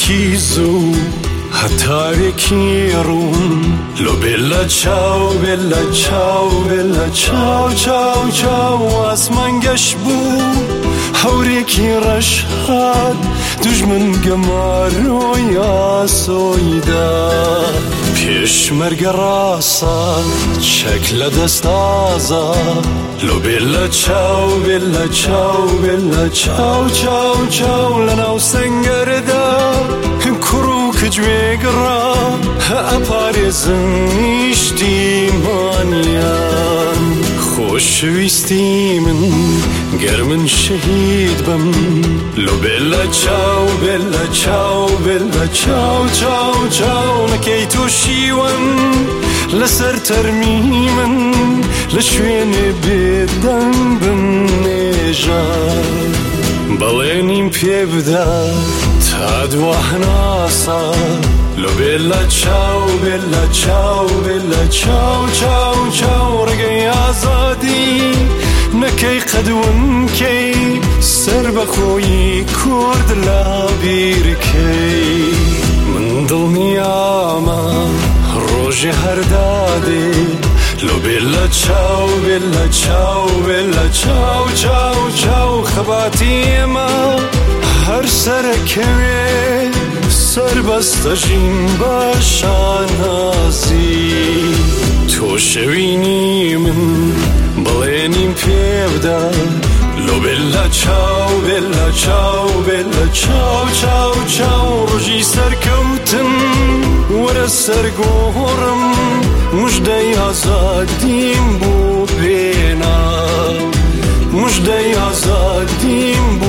هەرکی زوو هەتارێکی ڕوون لۆ بێلە چاو بێلە چاو بێلە چاو چاو چاو ئاسمان گەشت بوو هەورێکی ڕەش هات دوژمن گەماڕۆی ئاسۆیدا پێشمەرگە ڕاستە چەک لە دەست ئازا لۆ بێلە چاو بێلە چاو بێلە چاو چاو چاو لەناو سەنگەردا کوڕ و کجوێگڕا ئەپارێزن نیشتیمانیان خۆشەویستی من گەر من شەهید بم لۆ بێلە چاو بێلە چاو بێلە چاو چاو چاو نەکەی تووشیوەم لەسەر تەرمی من لە شوێنێ بێدەنگ بمێژە بەڵێنیم پێ بدە تا دوا هەناسە لۆ بێلە چاو بێلە چاو بێلە چاو چاو چاو ڕێگەی ئازادی نەکەی قەدونکەی سەر بەخۆیی کورد لە بیرکەی من دڵنیامە ڕۆژێ هەردادێ لۆ بێلە چاو بێلە چاو بێلە چاو چاو چاو خەباتی ئێمە هەر سەرەکەوێ سەربەستەژین بە شانازی تۆ شەوینی من بڵێنیم پێ بدە لۆ بێلە چاو بێلە چاو بێلە چاو چاو چاو ڕۆژی سەرکەوتن وەرە سەرگۆڕم موژدەی ئازادیم بۆ پێنا موژدەی ئازادیم بۆ